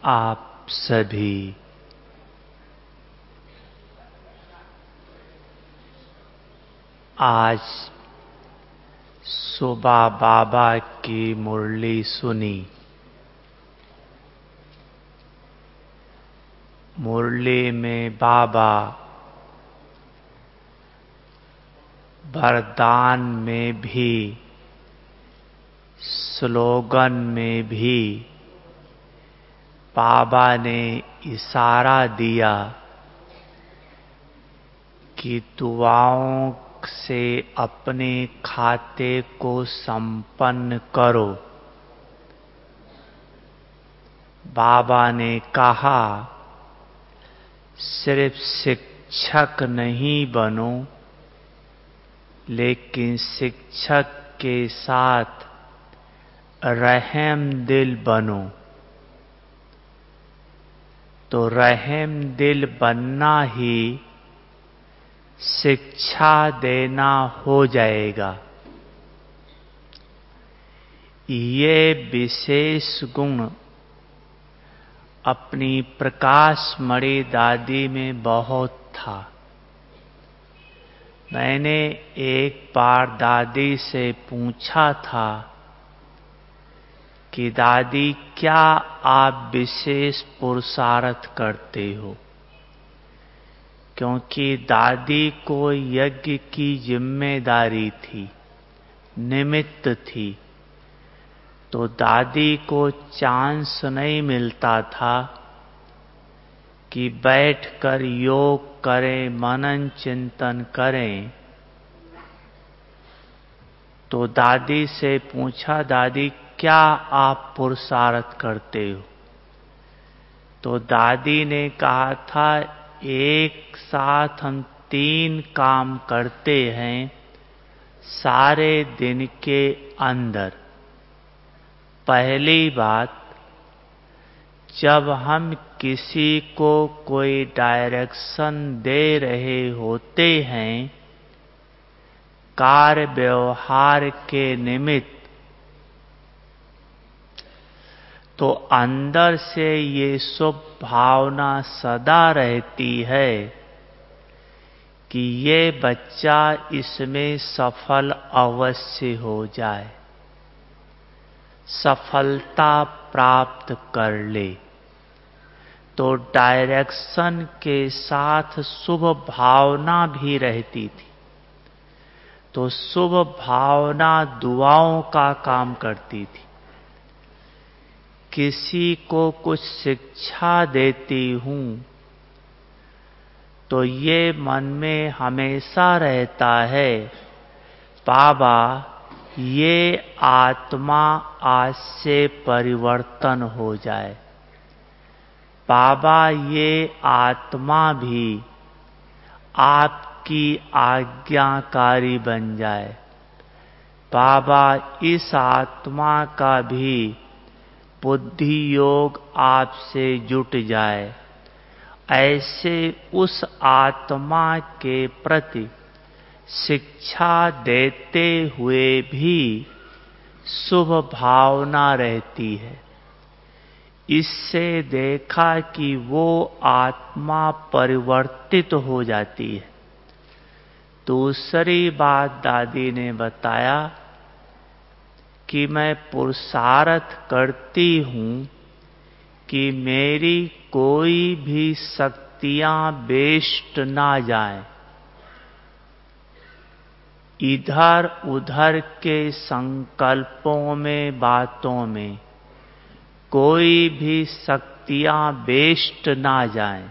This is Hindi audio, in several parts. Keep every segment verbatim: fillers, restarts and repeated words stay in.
आप सभी आज सुबह बाबा की मुरली सुनी। मुरली में बाबा वरदान में भी, स्लोगन में भी बाबा ने इशारा दिया कि दुआओं से अपने खाते को संपन्न करो। बाबा ने कहा, सिर्फ शिक्षक नहीं बनो, लेकिन शिक्षक के साथ रहम दिल बनो। तो रहम दिल बनना ही शिक्षा देना हो जाएगा। ये विशेष गुण अपनी प्रकाशमणि दादी में बहुत था। मैंने एक बार दादी से पूछा था कि दादी, क्या आप विशेष पुरुषार्थ करते हो? क्योंकि दादी को यज्ञ की जिम्मेदारी थी, निमित्त थी। तो दादी को चांस नहीं मिलता था कि बैठकर योग करें, मनन चिंतन करें। तो दादी से पूछा, दादी क्या आप पुरुषार्थ करते हो? तो दादी ने कहा था, एक साथ हम तीन काम करते हैं सारे दिन के अंदर। पहली बात, जब हम किसी को कोई डायरेक्शन दे रहे होते हैं कार्य व्यवहार के निमित्त, तो अंदर से ये शुभ भावना सदा रहती है कि ये बच्चा इसमें सफल अवश्य हो जाए, सफलता प्राप्त कर ले। तो डायरेक्शन के साथ शुभ भावना भी रहती थी। तो शुभ भावना दुआओं का काम करती थी। किसी को कुछ शिक्षा देती हूं तो ये मन में हमेशा रहता है, बाबा ये आत्मा आज से परिवर्तन हो जाए। बाबा ये आत्मा भी आपकी आज्ञाकारी बन जाए। बाबा इस आत्मा का भी बुद्धि योग आपसे जुट जाए। ऐसे उस आत्मा के प्रति शिक्षा देते हुए भी शुभ भावना रहती है। इससे देखा कि वो आत्मा परिवर्तित हो जाती है। दूसरी बात दादी ने बताया कि मैं पुरुषार्थ करती हूं कि मेरी कोई भी शक्तियां वेस्ट ना जाएं। इधर उधर के संकल्पों में, बातों में कोई भी शक्तियां वेस्ट ना जाएं।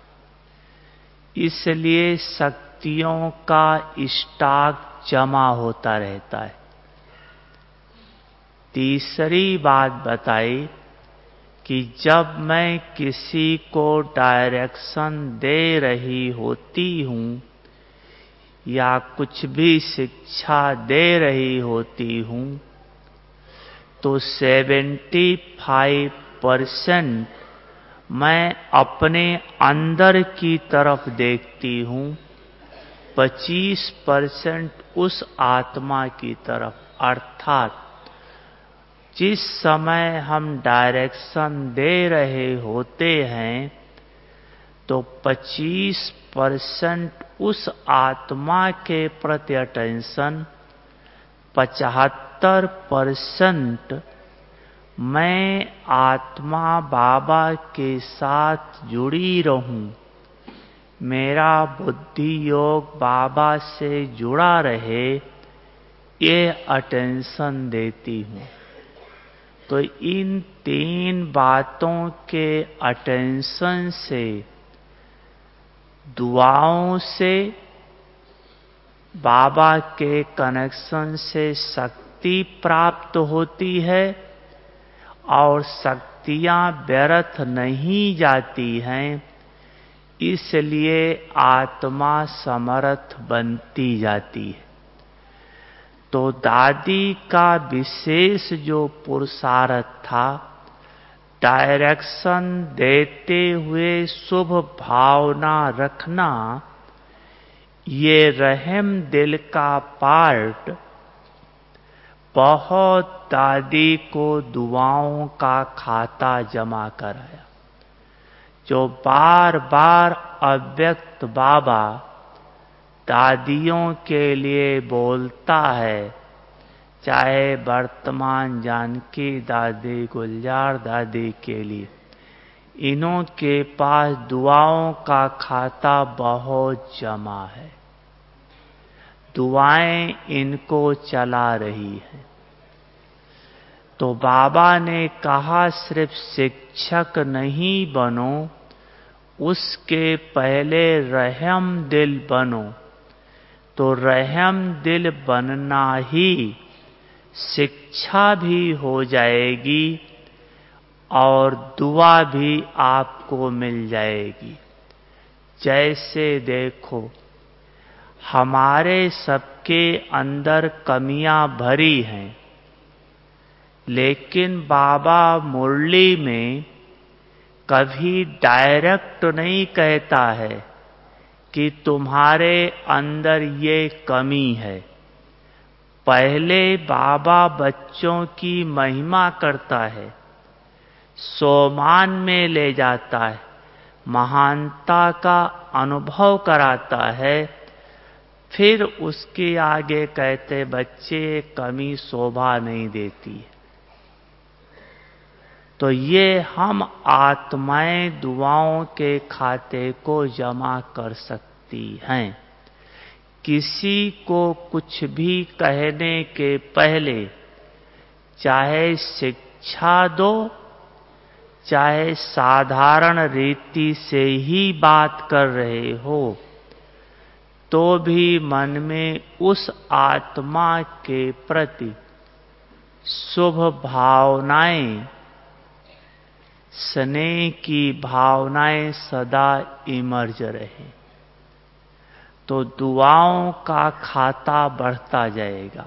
इसलिए शक्तियों का स्टॉक जमा होता रहता है। तीसरी बात बताई कि जब मैं किसी को डायरेक्शन दे रही होती हूं या कुछ भी शिक्षा दे रही होती हूं, तो पचहत्तर परसेंट मैं अपने अंदर की तरफ देखती हूं, पच्चीस परसेंट उस आत्मा की तरफ, अर्थात जिस समय हम डायरेक्शन दे रहे होते हैं तो पच्चीस परसेंट उस आत्मा के प्रति अटेंशन, पचहत्तर परसेंट मैं आत्मा बाबा के साथ जुड़ी रहूं, मेरा बुद्धि योग बाबा से जुड़ा रहे, ये अटेंशन देती हूं। तो इन तीन बातों के अटेंशन से, दुआओं से, बाबा के कनेक्शन से शक्ति प्राप्त होती है और शक्तियां व्यर्थ नहीं जाती हैं, इसलिए आत्मा समर्थ बनती जाती है। तो दादी का विशेष जो पुरुषार्थ था, डायरेक्शन देते हुए शुभ भावना रखना, ये रहम दिल का पार्ट बहुत दादी को दुआओं का खाता जमा कराया। जो बार बार अव्यक्त बाबा दादियों के लिए बोलता है, चाहे वर्तमान जानकी दादी, गुलजार दादी के लिए, इन्हों के पास दुआओं का खाता बहुत जमा है। दुआएं इनको चला रही हैं। तो बाबा ने कहा सिर्फ शिक्षक नहीं बनो, उसके पहले रहम दिल बनो। तो रहम दिल बनना ही शिक्षा भी हो जाएगी और दुआ भी आपको मिल जाएगी। जैसे देखो, हमारे सबके अंदर कमियां भरी हैं, लेकिन बाबा मुरली में कभी डायरेक्ट नहीं कहता है कि तुम्हारे अंदर ये कमी है। पहले बाबा बच्चों की महिमा करता है, सोमान में ले जाता है, महानता का अनुभव कराता है, फिर उसके आगे कहते बच्चे कमी शोभा नहीं देती है। तो ये हम आत्माएं दुआओं के खाते को जमा कर सकती हैं। किसी को कुछ भी कहने के पहले, चाहे शिक्षा दो, चाहे साधारण रीति से ही बात कर रहे हो, तो भी मन में उस आत्मा के प्रति शुभ भावनाएं, स्नेह की भावनाएं सदा इमर्ज रहे, तो दुआओं का खाता बढ़ता जाएगा।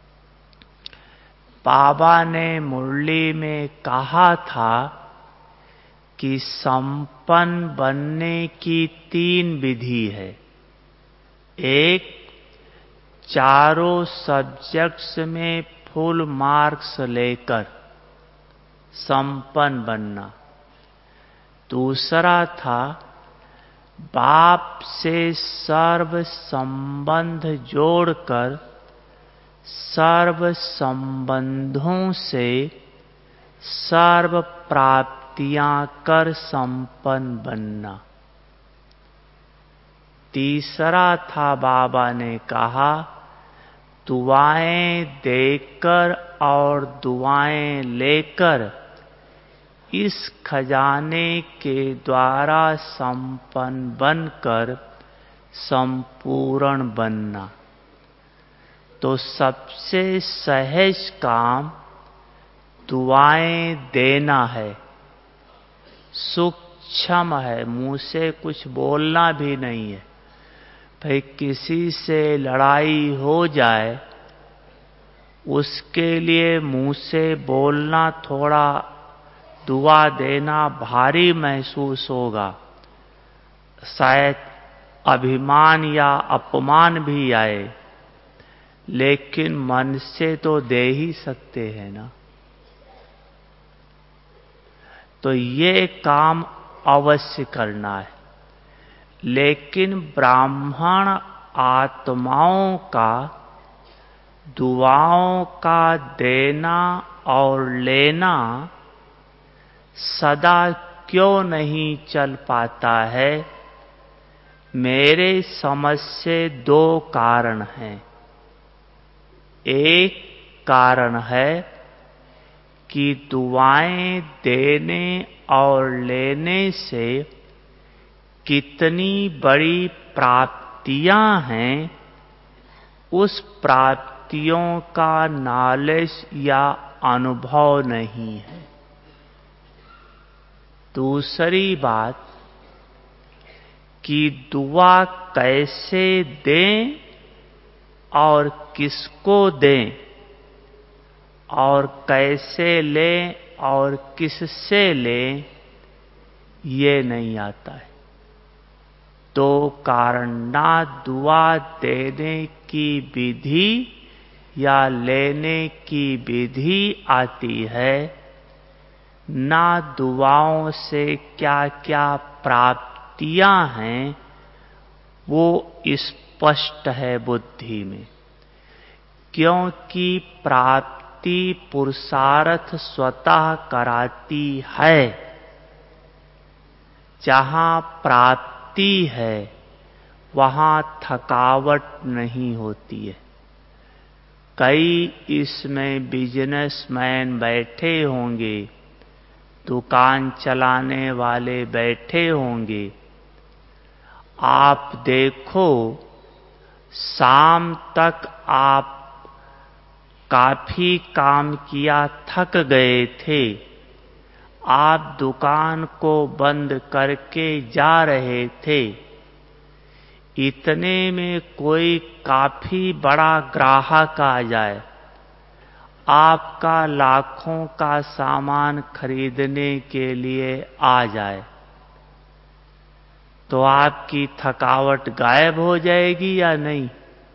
बाबा ने मुरली में कहा था कि संपन्न बनने की तीन विधि है। एक, चारों सब्जेक्ट्स में फुल मार्क्स लेकर संपन्न बनना। दूसरा था बाप से सर्व संबंध जोड़कर सर्व संबंधों से सर्व प्राप्तियां कर संपन्न बनना। तीसरा था बाबा ने कहा, दुआएं देकर और दुआएं लेकर इस खजाने के द्वारा संपन्न बनकर संपूर्ण बनना। तो सबसे सहज काम दुआएं देना है, सूक्ष्म है, मुंह से कुछ बोलना भी नहीं है। भाई किसी से लड़ाई हो जाए, उसके लिए मुंह से बोलना, थोड़ा दुआ देना भारी महसूस होगा, शायद अभिमान या अपमान भी आए, लेकिन मन से तो दे ही सकते हैं ना। तो ये काम अवश्य करना है। लेकिन ब्राह्मण आत्माओं का दुआओं का देना और लेना सदा क्यों नहीं चल पाता है? मेरे समझ से दो कारण हैं। एक कारण है कि दुआएं देने और लेने से कितनी बड़ी प्राप्तियां हैं, उस प्राप्तियों का नॉलेज या अनुभव नहीं है। दूसरी बात कि दुआ कैसे दें और किसको दें और कैसे लें और किससे लें, ये नहीं आता है। तो कारण ना दुआ देने की विधि या लेने की विधि आती है, ना दुआओं से क्या क्या प्राप्तियां हैं वो स्पष्ट है बुद्धि में। क्योंकि प्राप्ति पुरुषार्थ स्वतः कराती है। जहां प्राप्ति है वहां थकावट नहीं होती है। कई इसमें बिजनेसमैन बैठे होंगे, दुकान चलाने वाले बैठे होंगे। आप देखो शाम तक आप काफी काम किया, थक गए थे, आप दुकान को बंद करके जा रहे थे। इतने में कोई काफी बड़ा ग्राहक आ जाए, आपका लाखों का सामान खरीदने के लिए आ जाए, तो आपकी थकावट गायब हो जाएगी या नहीं?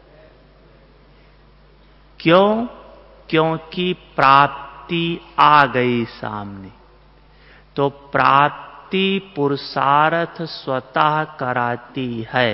क्यों? क्योंकि प्राप्ति आ गई सामने। तो प्राप्ति पुरुषार्थ स्वतः कराती है।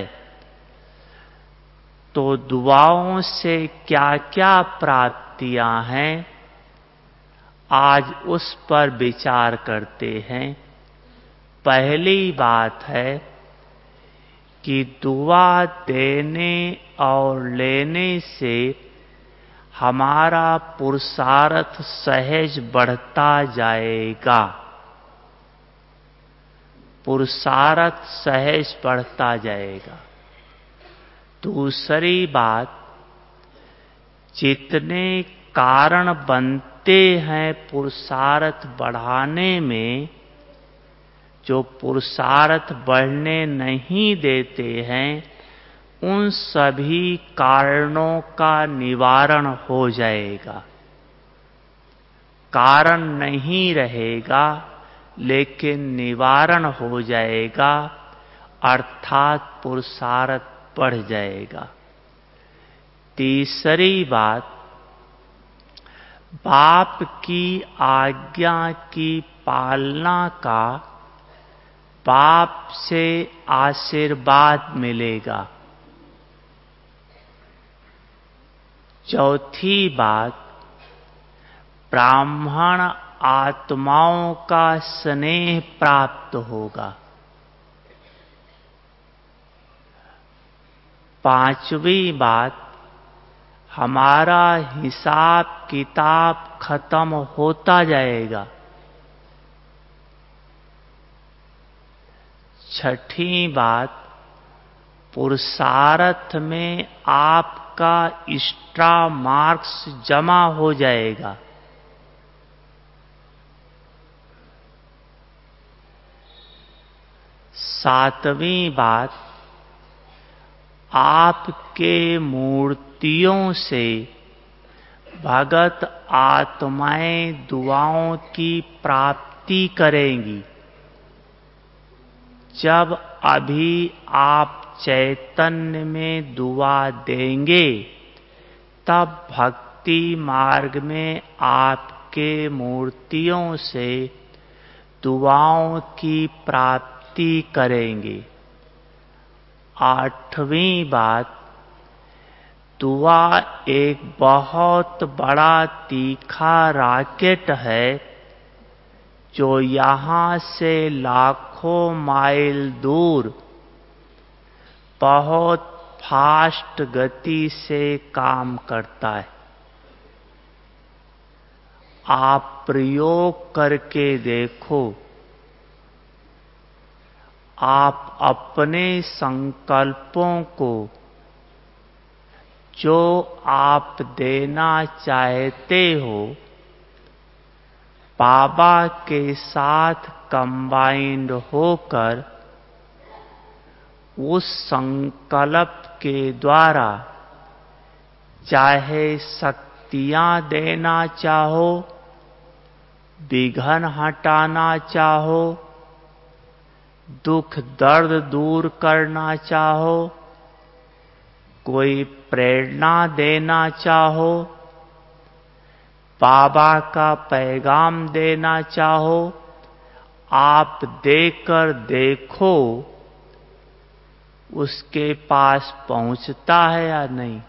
तो दुआओं से क्या क्या प्राप्तियां हैं, आज उस पर विचार करते हैं। पहली बात है कि दुआ देने और लेने से हमारा पुरुषार्थ सहज बढ़ता जाएगा। पुरुषार्थ सहज बढ़ता जाएगा। दूसरी बात, जितने कारण बनते हैं पुरुषार्थ बढ़ाने में, जो पुरुषार्थ बढ़ने नहीं देते हैं, उन सभी कारणों का निवारण हो जाएगा। कारण नहीं रहेगा लेकिन निवारण हो जाएगा, अर्थात पुरुषार्थ बढ़ जाएगा। तीसरी बात, बाप की आज्ञा की पालना का बाप से आशीर्वाद मिलेगा। चौथी बात, ब्राह्मण आत्माओं का स्नेह प्राप्त होगा। पांचवी बात, हमारा हिसाब किताब खत्म होता जाएगा। छठी बात, पुरुषार्थ में आपका एक्स्ट्रा मार्क्स जमा हो जाएगा। सातवीं बात, आपके मूर्तियों से भगत आत्माएं दुआओं की प्राप्ति करेंगी। जब अभी आप चैतन्य में दुआ देंगे, तब भक्ति मार्ग में आपके मूर्तियों से दुआओं की प्राप्ति करेंगे। आठवीं बात, दुआ एक बहुत बड़ा तीखा रॉकेट है जो यहाँ से लाखों माइल दूर बहुत फास्ट गति से काम करता है। आप प्रयोग करके देखो। आप अपने संकल्पों को, जो आप देना चाहते हो, बाबा के साथ कंबाइंड होकर उस संकल्प के द्वारा चाहे शक्तियां देना चाहो, विघ्न हटाना चाहो, दुख दर्द दूर करना चाहो, कोई प्रेरणा देना चाहो, बाबा का पैगाम देना चाहो, आप देकर देखो उसके पास पहुंचता है या नहीं।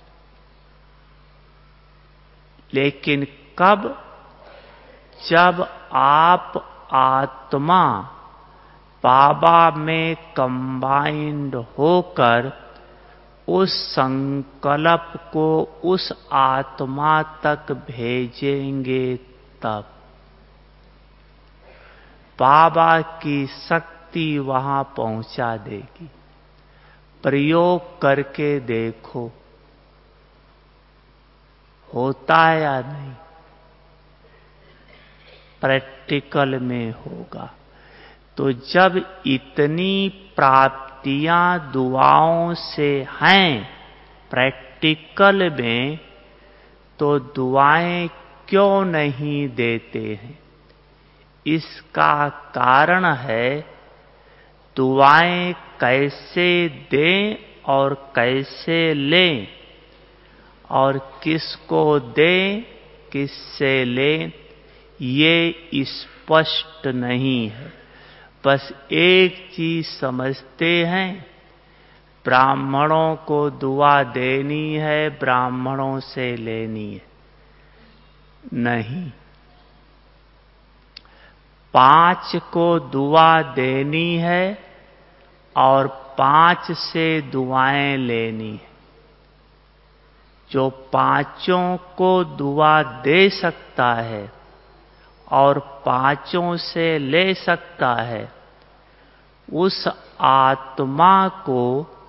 लेकिन कब? जब आप आत्मा बाबा में कंबाइंड होकर उस संकल्प को उस आत्मा तक भेजेंगे, तब बाबा की शक्ति वहां पहुंचा देगी। प्रयोग करके देखो, होता है या नहीं। प्रैक्टिकल में होगा। तो जब इतनी प्राप्तियां दुआओं से हैं प्रैक्टिकल में, तो दुआएं क्यों नहीं देते हैं? इसका कारण है, दुआएं कैसे दें और कैसे लें, और किसको दें, किससे लें, ये स्पष्ट नहीं है। बस एक चीज समझते हैं, ब्राह्मणों को दुआ देनी है, ब्राह्मणों से लेनी है। नहीं, पांच को दुआ देनी है और पांच से दुआएं लेनी है। जो पांचों को दुआ दे सकता है और पांचों से ले सकता है, उस आत्मा को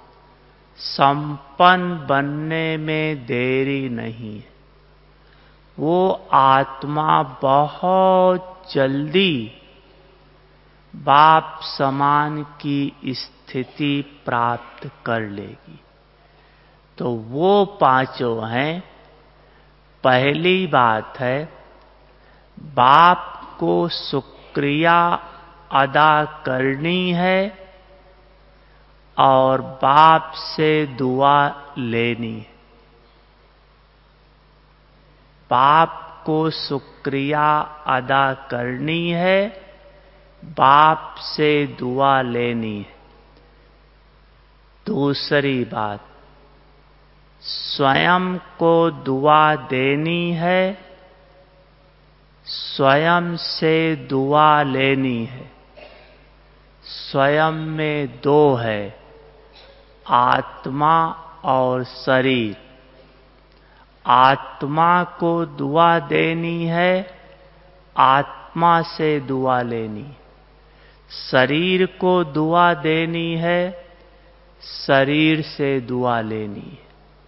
संपन्न बनने में देरी नहीं है। वो आत्मा बहुत जल्दी बाप समान की स्थिति प्राप्त कर लेगी। तो वो पांचों हैं। पहली बात है, बाप को शुक्रिया अदा करनी है और बाप से दुआ लेनी है। बाप को शुक्रिया अदा करनी है, बाप से दुआ लेनी है। दूसरी बात, स्वयं को दुआ देनी है, स्वयं से दुआ लेनी है। स्वयं में दो है, आत्मा और शरीर। आत्मा को दुआ देनी है, आत्मा से दुआ लेनी है। शरीर को दुआ देनी है, शरीर से दुआ लेनी है।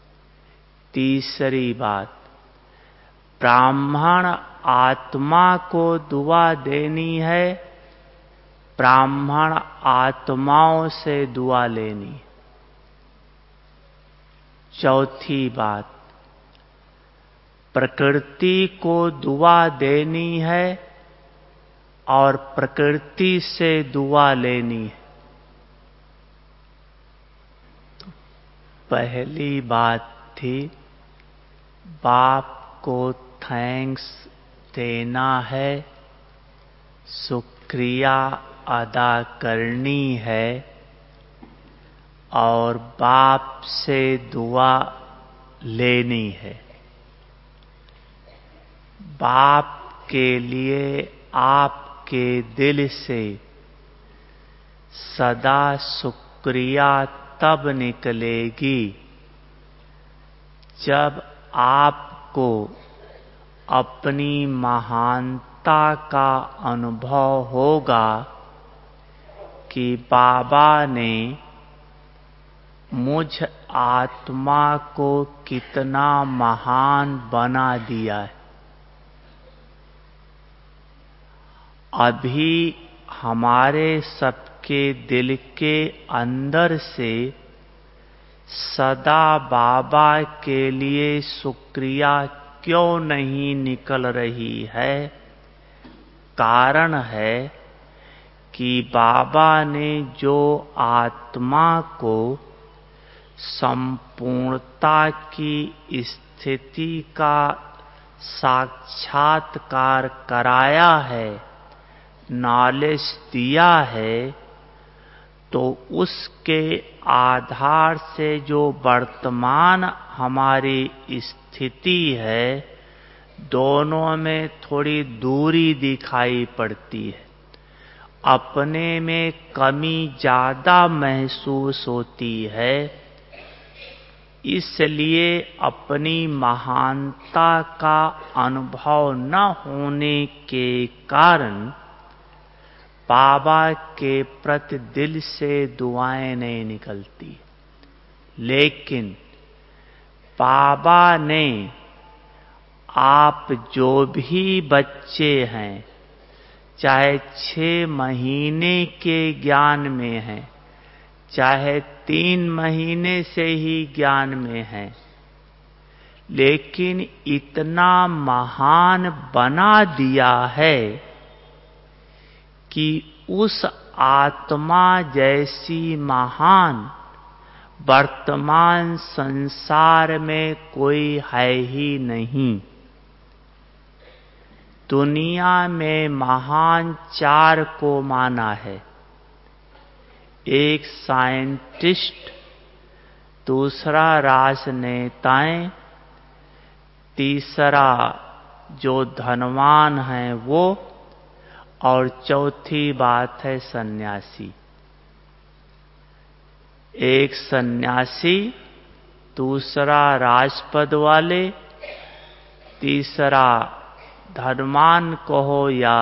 तीसरी बात, ब्राह्मण आत्मा को दुआ देनी है, ब्राह्मण आत्माओं से दुआ लेनी है। चौथी बात, प्रकृति को दुआ देनी है और प्रकृति से दुआ लेनी है। तो पहली बात थी, बाप को थैंक्स देना है, शुक्रिया क्रिया अदा करनी है और बाप से दुआ लेनी है। बाप के लिए आपके दिल से सदा शुक्रिया तब निकलेगी जब आपको अपनी महानता का अनुभव होगा कि बाबा ने मुझ आत्मा को कितना महान बना दिया है। अभी हमारे सबके दिल के अंदर से सदा बाबा के लिए शुक्रिया क्यों नहीं निकल रही है? कारण है कि बाबा ने जो आत्मा को संपूर्णता की स्थिति का साक्षात्कार कराया है, नॉलेज दिया है, तो उसके आधार से जो वर्तमान हमारी स्थिति है, दोनों में थोड़ी दूरी दिखाई पड़ती है। अपने में कमी ज्यादा महसूस होती है। इसलिए अपनी महानता का अनुभव न होने के कारण बाबा के प्रति दिल से दुआएं नहीं निकलती। लेकिन बाबा ने आप जो भी बच्चे हैं, चाहे छह महीने के ज्ञान में हैं, चाहे तीन महीने से ही ज्ञान में हैं, लेकिन इतना महान बना दिया है कि उस आत्मा जैसी महान वर्तमान संसार में कोई है ही नहीं। दुनिया में महान चार को माना है। एक साइंटिस्ट, दूसरा राजनेताएं, तीसरा जो धनवान हैं वो, और चौथी बात है सन्यासी। एक सन्यासी, दूसरा राजपद वाले, तीसरा धनवान कहो या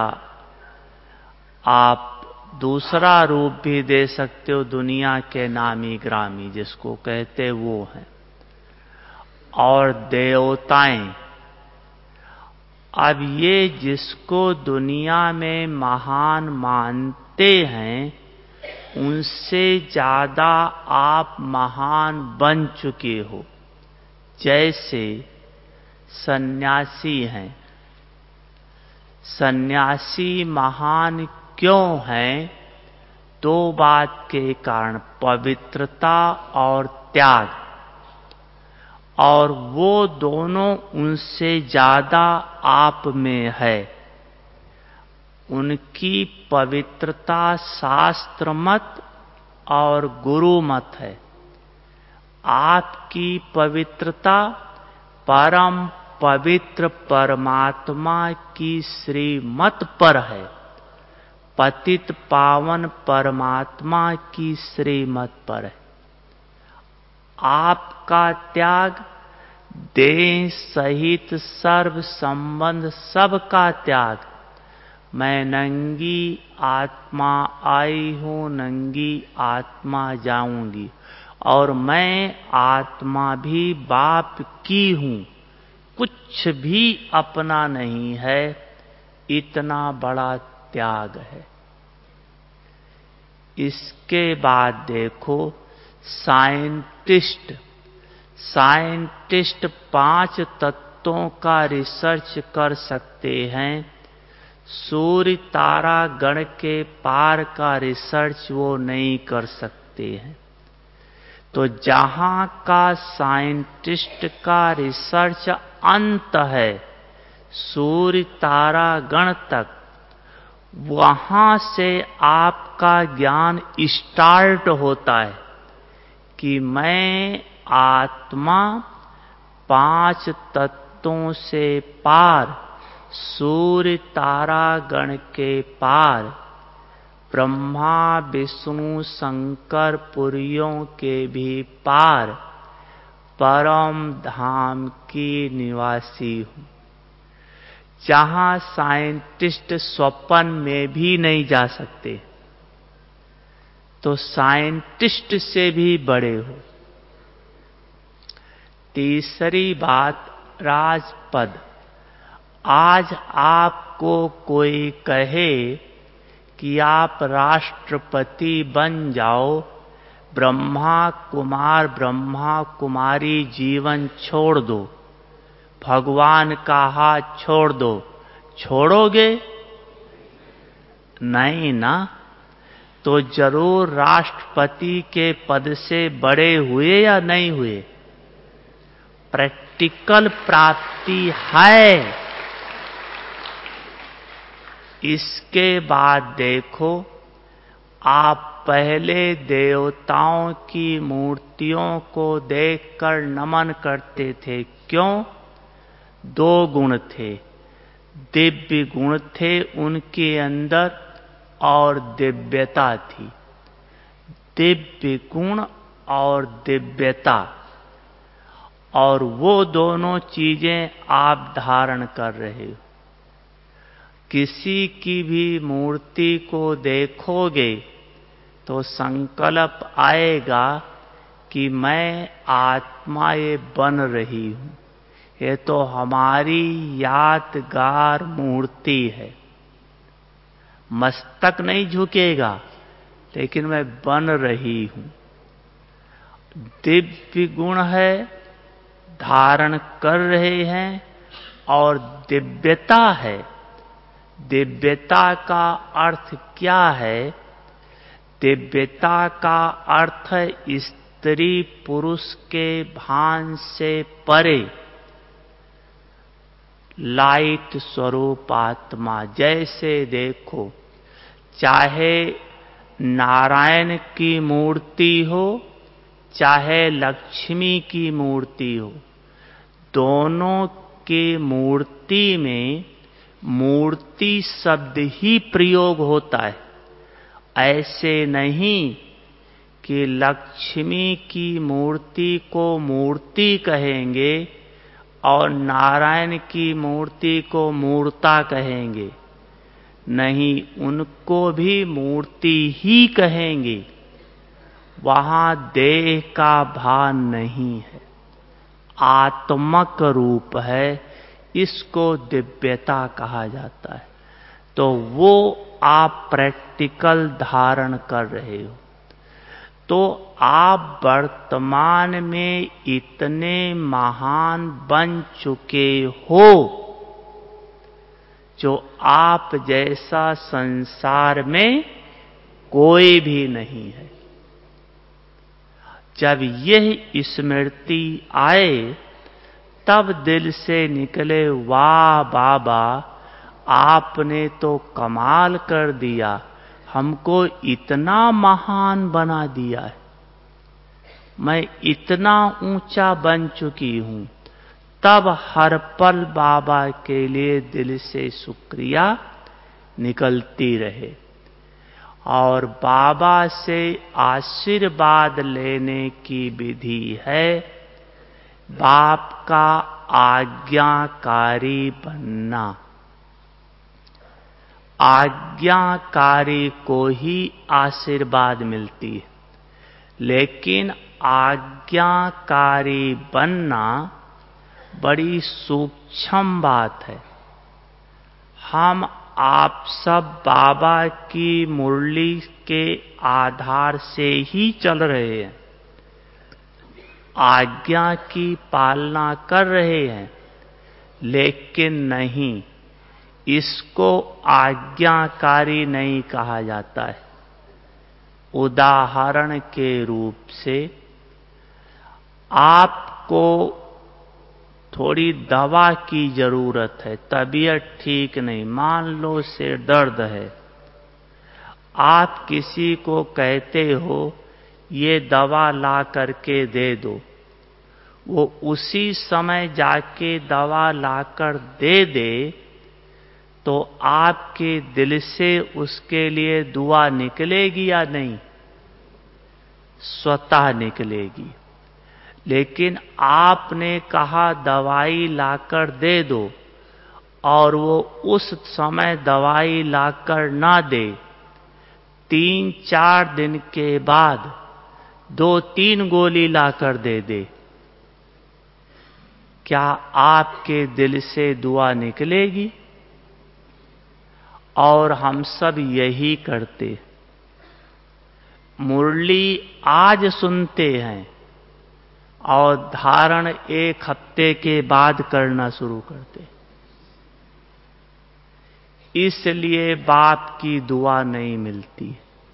आप दूसरा रूप भी दे सकते हो, दुनिया के नामी ग्रामी जिसको कहते वो हैं। और देवताएं, अब ये जिसको दुनिया में महान मानते हैं, उनसे ज्यादा आप महान बन चुके हो। जैसे सन्यासी हैं। सन्यासी महान क्यों हैं? दो बात के कारण, पवित्रता और त्याग। और वो दोनों उनसे ज्यादा आप में है। उनकी पवित्रता शास्त्र मत और गुरु मत है। आपकी पवित्रता परम पवित्र परमात्मा की श्रीमत पर है, पतित पावन परमात्मा की श्रीमत पर है। आपका त्याग देह सहित सर्व संबंध सबका त्याग। मैं नंगी आत्मा आई हूं, नंगी आत्मा जाऊंगी, और मैं आत्मा भी बाप की हूं, कुछ भी अपना नहीं है। इतना बड़ा त्याग है। इसके बाद देखो साइंटिस्ट। साइंटिस्ट पांच तत्वों का रिसर्च कर सकते हैं। सूर्य तारा गण के पार का रिसर्च वो नहीं कर सकते हैं। तो जहां का साइंटिस्ट का रिसर्च अंत है, सूर्य तारा गण तक, वहां से आपका ज्ञान स्टार्ट होता है कि मैं आत्मा पांच तत्वों से पार, सूर्य तारा गण के पार, ब्रह्मा विष्णु शंकर पुरियों के भी पार, परम धाम की निवासी हूं, जहां साइंटिस्ट स्वप्न में भी नहीं जा सकते, तो साइंटिस्ट से भी बड़े हो। तीसरी बात, राजपद। आज आपको कोई कहे कि आप राष्ट्रपति बन जाओ, ब्रह्मा कुमार ब्रह्मा कुमारी जीवन छोड़ दो, भगवान का हाथ छोड़ दो, छोड़ोगे? नहीं ना। तो जरूर राष्ट्रपति के पद से बड़े हुए या नहीं हुए? प्रैक्टिकल प्राप्ति है। इसके बाद देखो, आप पहले देवताओं की मूर्तियों को देखकर नमन करते थे। क्यों? दो गुण थे, दिव्य गुण थे उनके अंदर और दिव्यता थी। दिव्य गुण और दिव्यता, और वो दोनों चीजें आप धारण कर रहे हो। किसी की भी मूर्ति को देखोगे तो संकल्प आएगा कि मैं आत्मा ये बन रही हूं, ये तो हमारी यादगार मूर्ति है। मस्तक नहीं झुकेगा, लेकिन मैं बन रही हूं। दिव्य गुण है, धारण कर रहे हैं, और दिव्यता है। दिव्यता का अर्थ क्या है? दिव्यता का अर्थ स्त्री पुरुष के भान से परे लाइट स्वरूप आत्मा। जैसे देखो, चाहे नारायण की मूर्ति हो, चाहे लक्ष्मी की मूर्ति हो, दोनों की मूर्ति में मूर्ति शब्द ही प्रयोग होता है। ऐसे नहीं कि लक्ष्मी की मूर्ति को मूर्ति कहेंगे और नारायण की मूर्ति को मूर्ता कहेंगे। नहीं, उनको भी मूर्ति ही कहेंगे। वहां देह का भान नहीं है, आत्मक रूप है। इसको दिव्यता कहा जाता है। तो वो आप प्रैक्टिकल धारण कर रहे हो। तो आप वर्तमान में इतने महान बन चुके हो, जो आप जैसा संसार में कोई भी नहीं है। जब यह स्मृति आए, तब दिल से निकले, वाह बाबा, आपने तो कमाल कर दिया, हमको इतना महान बना दिया है, मैं इतना ऊंचा बन चुकी हूं। तब हर पल बाबा के लिए दिल से शुक्रिया निकलती रहे। और बाबा से आशीर्वाद लेने की विधि है बाप का आज्ञाकारी बनना। आज्ञाकारी को ही आशीर्वाद मिलती है, लेकिन आज्ञाकारी बनना बड़ी सूक्ष्म बात है। हम आप सब बाबा की मुरली के आधार से ही चल रहे हैं, आज्ञा की पालना कर रहे हैं, लेकिन नहीं, इसको आज्ञाकारी नहीं कहा जाता है। उदाहरण के रूप से आपको थोड़ी दवा की जरूरत है, तबीयत ठीक नहीं, मान लो सिर दर्द है, आप किसी को कहते हो ये दवा ला करके दे दो, वो उसी समय जाके दवा लाकर दे दे, तो आपके दिल से उसके लिए दुआ निकलेगी या नहीं? स्वतः निकलेगी। लेकिन आपने कहा दवाई लाकर दे दो, और वो उस समय दवाई लाकर ना दे, तीन चार दिन के बाद दो तीन गोली लाकर दे दे, क्या आपके दिल से दुआ निकलेगी? और हम सब यही करते। मुरली आज सुनते हैं और धारण एक हफ्ते के बाद करना शुरू करते, इसलिए बाप की दुआ नहीं मिलती।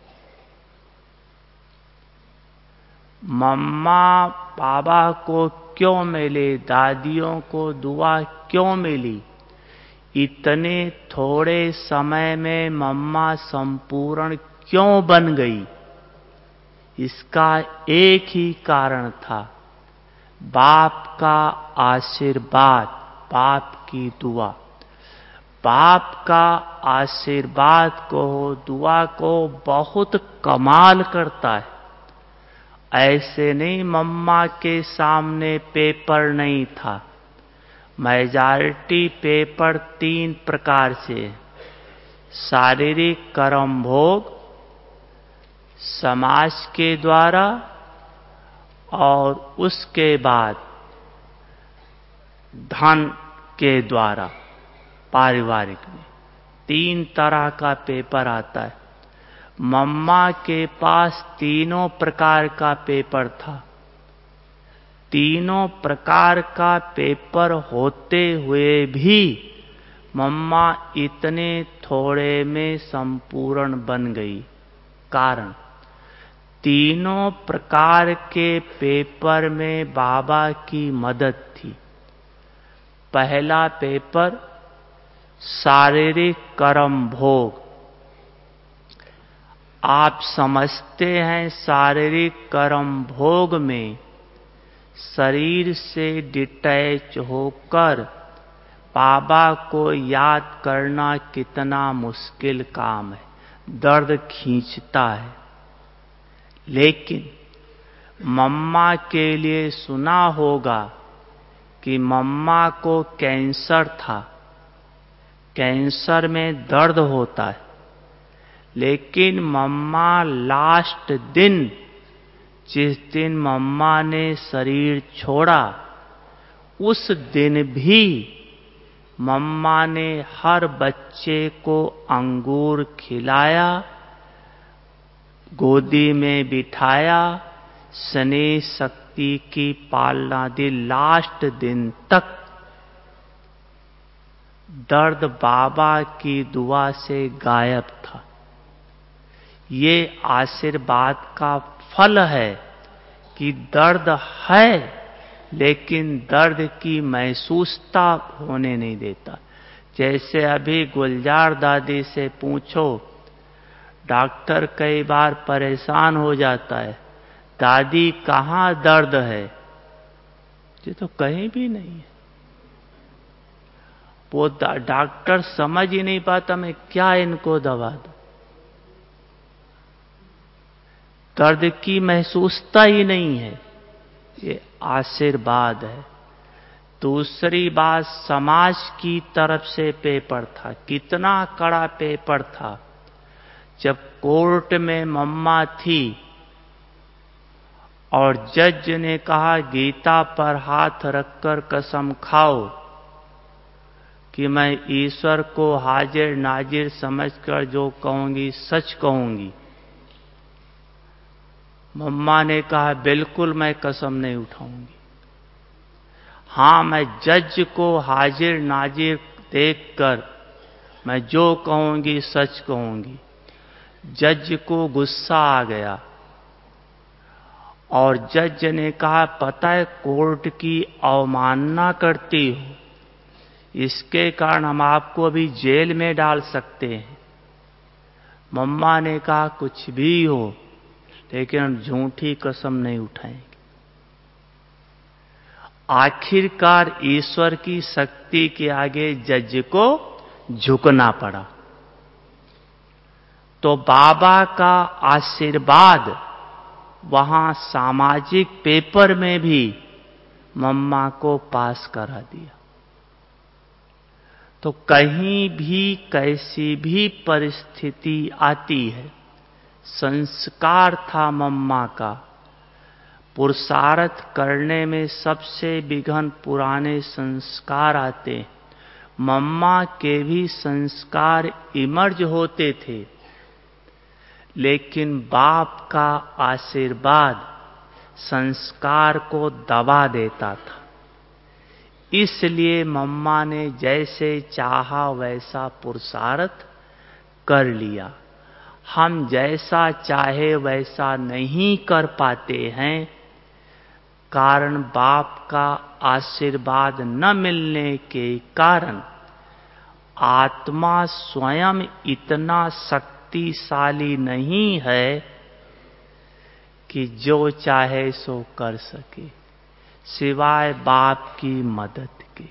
मम्मा बाबा को क्यों मिले, दादियों को दुआ क्यों मिली? इतने थोड़े समय में मम्मा संपूर्ण क्यों बन गई? इसका एक ही कारण था, बाप का आशीर्वाद, बाप की दुआ। बाप का आशीर्वाद को, दुआ को बहुत कमाल करता है। ऐसे नहीं मम्मा के सामने पेपर नहीं था। मेजॉरिटी पेपर तीन प्रकार से, शारीरिक कर्म भोग, समाज के द्वारा, और उसके बाद धन के द्वारा, पारिवारिक में तीन तरह का पेपर आता है। मम्मा के पास तीनों प्रकार का पेपर था। तीनों प्रकार का पेपर होते हुए भी मम्मा इतने थोड़े में संपूर्ण बन गई। कारण, तीनों प्रकार के पेपर में बाबा की मदद थी। पहला पेपर शारीरिक कर्म भोग। आप समझते हैं शारीरिक कर्म भोग में शरीर से डिटैच होकर बाबा को याद करना कितना मुश्किल काम है, दर्द खींचता है। लेकिन मम्मा के लिए सुना होगा कि मम्मा को कैंसर था, कैंसर में दर्द होता है, लेकिन मम्मा लास्ट दिन, जिस दिन मम्मा ने शरीर छोड़ा, उस दिन भी मम्मा ने हर बच्चे को अंगूर खिलाया, गोदी में बिठाया, स्नेह शक्ति की पालना दी लास्ट दिन तक। दर्द बाबा की दुआ से गायब था। ये आशीर्वाद का फल है कि दर्द है, लेकिन दर्द की महसूसता होने नहीं देता। जैसे अभी गुलजार दादी से पूछो, डॉक्टर कई बार परेशान हो जाता है, दादी कहाँ दर्द है? ये तो कहीं भी नहीं है। वो डॉक्टर समझ ही नहीं पाता मैं क्या इनको दवा दूं। दर्द की महसूसता ही नहीं है। ये आशीर्वाद है। दूसरी बात, समाज की तरफ से पेपर था। कितना कड़ा पेपर था। जब कोर्ट में मम्मा थी और जज ने कहा गीता पर हाथ रखकर कसम खाओ कि मैं ईश्वर को हाजिर नाजिर समझकर जो कहूंगी सच कहूंगी, मम्मा ने कहा बिल्कुल मैं कसम नहीं उठाऊंगी। हां, मैं जज को हाजिर नाजिर देखकर मैं जो कहूंगी सच कहूंगी। जज को गुस्सा आ गया और जज ने कहा पता है कोर्ट की अवमानना करती हो, इसके कारण हम आपको अभी जेल में डाल सकते हैं। मम्मा ने कहा कुछ भी हो, लेकिन हम झूठी कसम नहीं उठाएंगे। आखिरकार ईश्वर की शक्ति के आगे जज को झुकना पड़ा। तो बाबा का आशीर्वाद वहां सामाजिक पेपर में भी मम्मा को पास करा दिया। तो कहीं भी कैसी भी परिस्थिति आती है, संस्कार था मम्मा का। पुरुषार्थ करने में सबसे विघ्न पुराने संस्कार आते। मम्मा के भी संस्कार इमर्ज होते थे, लेकिन बाप का आशीर्वाद संस्कार को दबा देता था। इसलिए मम्मा ने जैसे चाहा वैसा पुरुषार्थ कर लिया। हम जैसा चाहे वैसा नहीं कर पाते हैं, कारण बाप का आशीर्वाद न मिलने के कारण आत्मा स्वयं इतना शक्तिशाली नहीं है कि जो चाहे सो कर सके, सिवाय बाप की मदद के।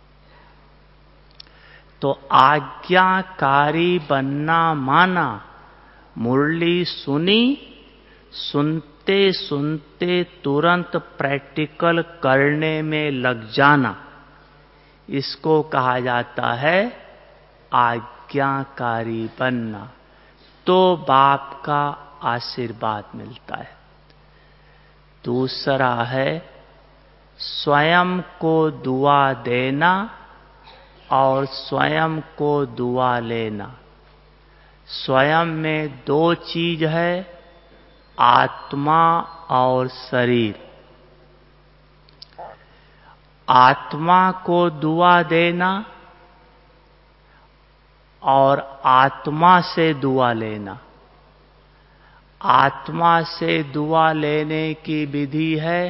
तो आज्ञाकारी बनना माना, मुरली सुनी, सुनते सुनते तुरंत प्रैक्टिकल करने में लग जाना, इसको कहा जाता है आज्ञाकारी बनना। तो बाप का आशीर्वाद मिलता है। दूसरा है स्वयं को दुआ देना और स्वयं को दुआ लेना। स्वयं में दो चीज है, आत्मा और शरीर। आत्मा को दुआ देना और आत्मा से दुआ लेना। आत्मा से दुआ लेने की विधि है,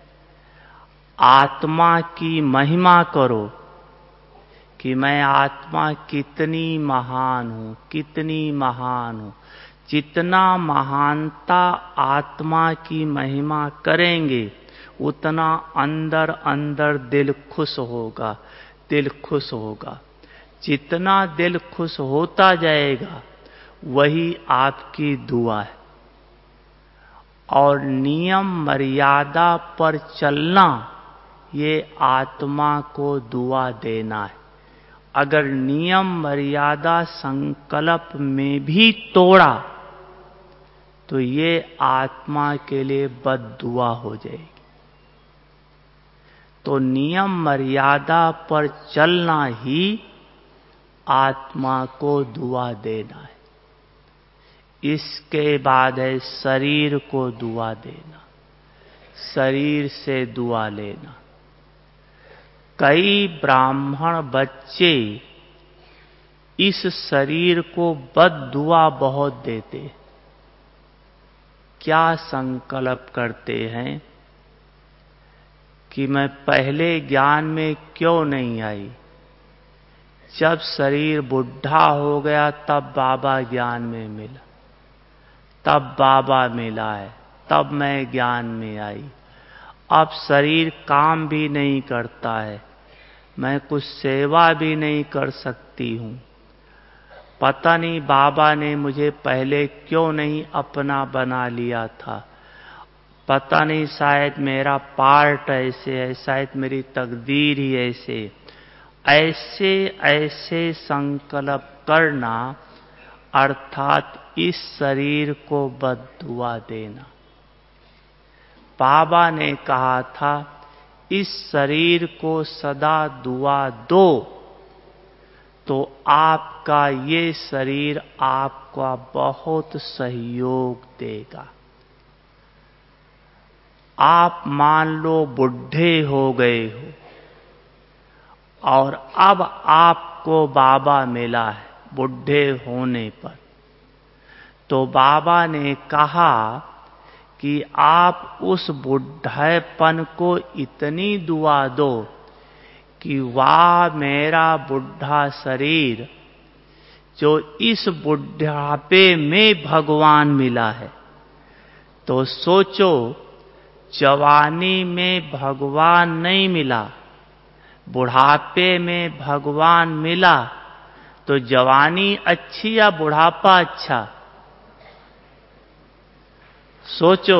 आत्मा की महिमा करो कि मैं आत्मा कितनी महान हूं, कितनी महान हूं। जितना महानता आत्मा की महिमा करेंगे, उतना अंदर अंदर दिल खुश होगा, दिल खुश होगा। जितना दिल खुश होता जाएगा, वही आपकी दुआ है। और नियम मर्यादा पर चलना, ये आत्मा को दुआ देना है। अगर नियम मर्यादा संकल्प में भी तोड़ा, तो ये आत्मा के लिए बद्दुआ हो जाएगी। तो नियम मर्यादा पर चलना ही आत्मा को दुआ देना है। इसके बाद है शरीर को दुआ देना, शरीर से दुआ लेना। कई ब्राह्मण बच्चे इस शरीर को बद्दुआ बहुत देते। क्या संकल्प करते हैं कि मैं पहले ज्ञान में क्यों नहीं आई, जब शरीर बुढ़ा हो गया तब बाबा ज्ञान में मिला, तब बाबा मिला है, तब मैं ज्ञान में आई। अब शरीर काम भी नहीं करता है, मैं कुछ सेवा भी नहीं कर सकती हूं। पता नहीं बाबा ने मुझे पहले क्यों नहीं अपना बना लिया था। पता नहीं, शायद मेरा पार्ट ऐसे है, शायद मेरी तकदीर ही ऐसे। ऐसे ऐसे संकल्प करना अर्थात इस शरीर को बद्दुआ देना। बाबा ने कहा था, इस शरीर को सदा दुआ दो, तो आपका ये शरीर आपका बहुत सहयोग देगा। आप मान लो बुढ़े हो गए हो और अब आपको बाबा मिला है बुढ़े होने पर, तो बाबा ने कहा कि आप उस बुढ़ेपन को इतनी दुआ दो कि वाह मेरा बुढ़ा शरीर, जो इस बुढ़ापे में भगवान मिला है। तो सोचो, जवानी में भगवान नहीं मिला, बुढ़ापे में भगवान मिला, तो जवानी अच्छी या बुढ़ापा अच्छा? सोचो,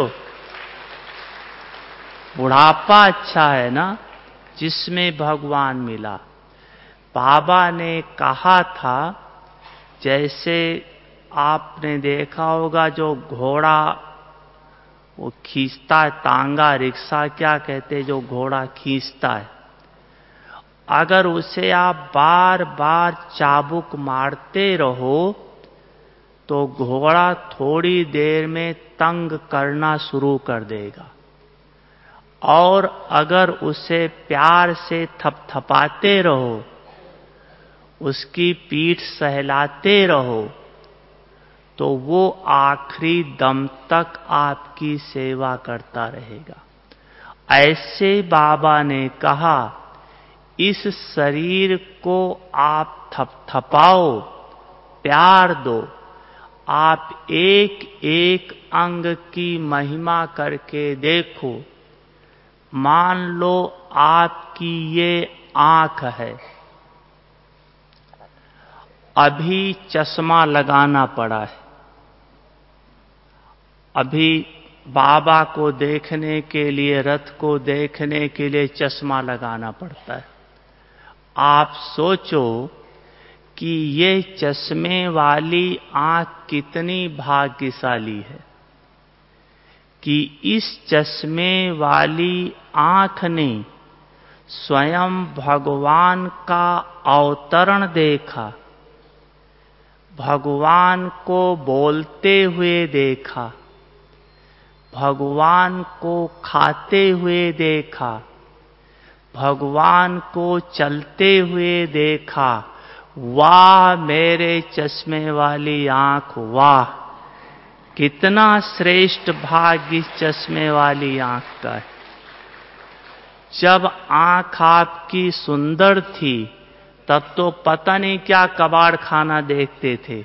बुढ़ापा अच्छा है ना, जिसमें भगवान मिला। बाबा ने कहा था, जैसे आपने देखा होगा जो घोड़ा वो खींचता है, तांगा रिक्शा क्या कहते हैं, जो घोड़ा खींचता है, अगर उसे आप बार बार चाबुक मारते रहो तो घोड़ा थोड़ी देर में तंग करना शुरू कर देगा, और अगर उसे प्यार से थपथपाते रहो, उसकी पीठ सहलाते रहो, तो वो आखिरी दम तक आपकी सेवा करता रहेगा। ऐसे बाबा ने कहा, इस शरीर को आप थपथपाओ, प्यार दो, आप एक एक अंग की महिमा करके देखो। मान लो आपकी ये आंख है, अभी चश्मा लगाना पड़ा है, अभी बाबा को देखने के लिए, रथ को देखने के लिए चश्मा लगाना पड़ता है। आप सोचो कि ये चश्मे वाली आंख कितनी भाग्यशाली है कि इस चश्मे वाली आंख ने स्वयं भगवान का अवतरण देखा, भगवान को बोलते हुए देखा, भगवान को खाते हुए देखा, भगवान को चलते हुए देखा। वाह मेरे चश्मे वाली आंख, वाह कितना श्रेष्ठ भाग्य इस चश्मे वाली आंख का है। जब आंख आपकी सुंदर थी तब तो पता नहीं क्या कबाड़ खाना देखते थे,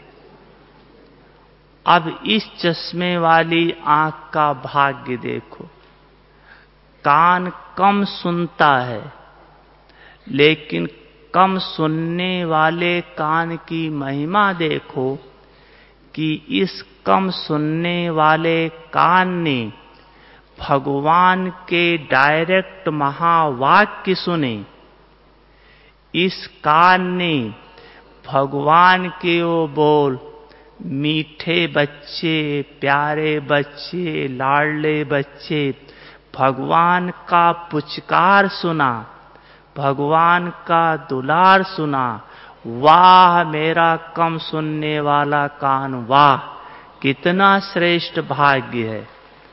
अब इस चश्मे वाली आंख का भाग्य देखो। कान कम सुनता है, लेकिन कम सुनने वाले कान की महिमा देखो कि इस कम सुनने वाले कान ने भगवान के डायरेक्ट महावाक्य सुने। इस कान ने भगवान के वो बोल, मीठे बच्चे, प्यारे बच्चे, लाडले बच्चे, भगवान का पुचकार सुना, भगवान का दुलार सुना। वाह मेरा कम सुनने वाला कान, वाह कितना श्रेष्ठ भाग्य है।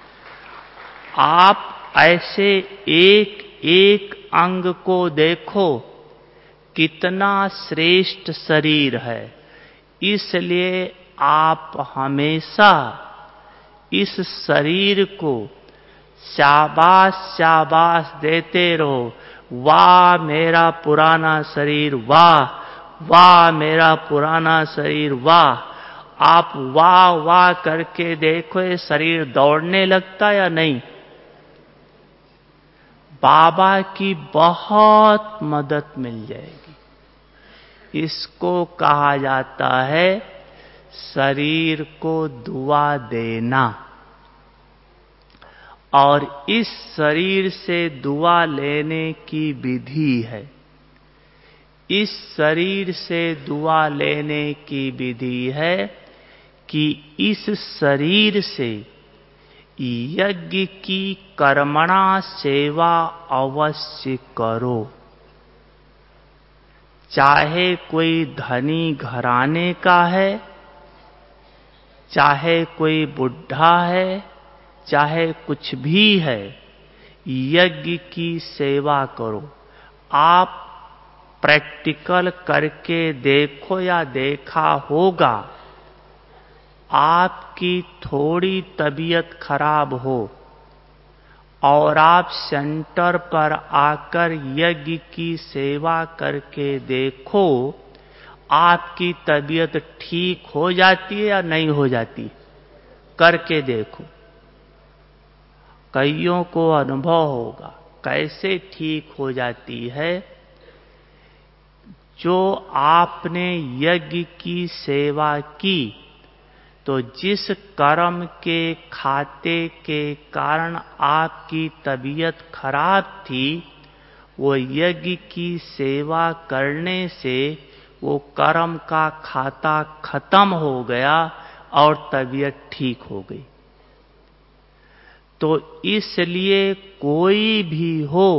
आप ऐसे एक एक अंग को देखो, कितना श्रेष्ठ शरीर है। इसलिए आप हमेशा इस शरीर को शाबाश शाबाश देते रहो। वाह मेरा पुराना शरीर, वाह वाह मेरा पुराना शरीर, वाह। आप वाह वाह करके देखो, ये शरीर दौड़ने लगता या नहीं। बाबा की बहुत मदद मिल जाएगी। इसको कहा जाता है शरीर को दुआ देना। और इस शरीर से दुआ लेने की विधि है। इस शरीर से दुआ लेने की विधि है कि इस शरीर से यज्ञ की कर्मणा सेवा अवश्य करो। चाहे कोई धनी घराने का है, चाहे कोई बुढ़ा है, चाहे कुछ भी है, यज्ञ की सेवा करो। आप प्रैक्टिकल करके देखो या देखा होगा, आपकी थोड़ी तबीयत खराब हो और आप सेंटर पर आकर यज्ञ की सेवा करके देखो, आपकी तबीयत ठीक हो जाती है या नहीं हो जाती? करके देखो, कईयों को अनुभव होगा कैसे ठीक हो जाती है। जो आपने यज्ञ की सेवा की, तो जिस कर्म के खाते के कारण आपकी तबीयत खराब थी, वो यज्ञ की सेवा करने से वो कर्म का खाता खत्म हो गया और तबीयत ठीक हो गई। तो इसलिए कोई भी हो,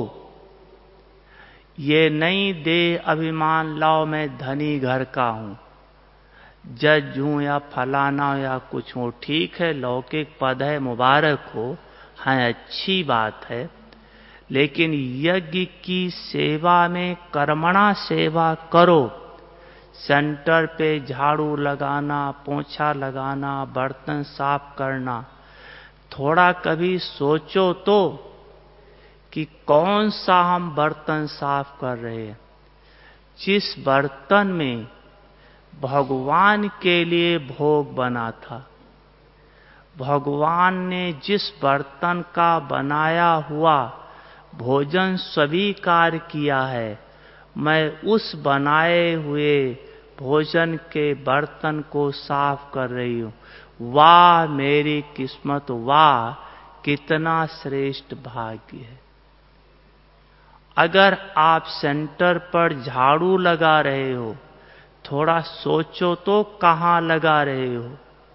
ये नहीं दे अभिमान लाओ मैं धनी घर का हूं, जज हूं या फलाना या कुछ हो। ठीक है, लौकिक पद है, मुबारक हो, हाँ अच्छी बात है, लेकिन यज्ञ की सेवा में कर्मणा सेवा करो। सेंटर पे झाड़ू लगाना, पोंछा लगाना, बर्तन साफ करना, थोड़ा कभी सोचो तो कि कौन सा हम बर्तन साफ कर रहे हैं। जिस बर्तन में भगवान के लिए भोग बना था, भगवान ने जिस बर्तन का बनाया हुआ भोजन स्वीकार किया है, मैं उस बनाए हुए भोजन के बर्तन को साफ कर रही हूं। वाह मेरी किस्मत, वाह कितना श्रेष्ठ भाग्य है। अगर आप सेंटर पर झाड़ू लगा रहे हो, थोड़ा सोचो तो कहां लगा रहे हो।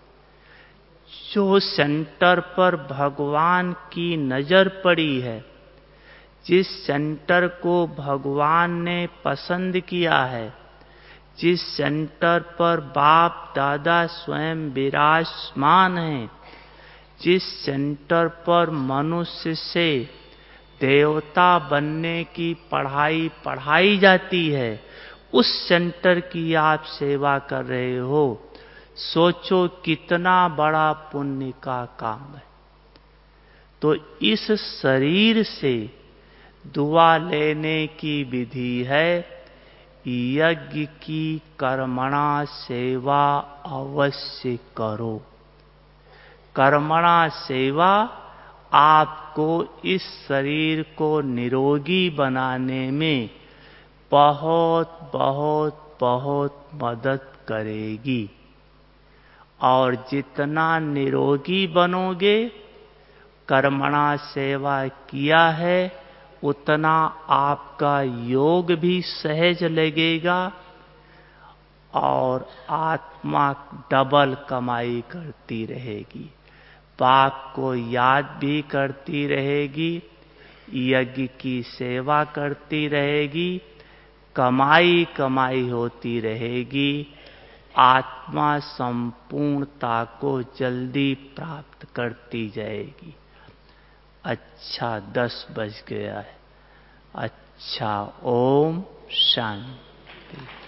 जो सेंटर पर भगवान की नजर पड़ी है, जिस सेंटर को भगवान ने पसंद किया है, जिस सेंटर पर बाप दादा स्वयं विराजमान हैं, जिस सेंटर पर मनुष्य से देवता बनने की पढ़ाई पढ़ाई जाती है, उस सेंटर की आप सेवा कर रहे हो। सोचो कितना बड़ा पुण्य का काम है। तो इस शरीर से दुआ लेने की विधि है, यज्ञ की कर्मणा सेवा अवश्य करो। कर्मणा सेवा आपको इस शरीर को निरोगी बनाने में बहुत बहुत बहुत मदद करेगी। और जितना निरोगी बनोगे, कर्मणा सेवा किया है, उतना आपका योग भी सहज लगेगा और आत्मा डबल कमाई करती रहेगी। बाप को याद भी करती रहेगी, यज्ञ की सेवा करती रहेगी, कमाई कमाई होती रहेगी, आत्मा संपूर्णता को जल्दी प्राप्त करती जाएगी। अच्छा, दस बज गया है। अच्छा, ओम शांति।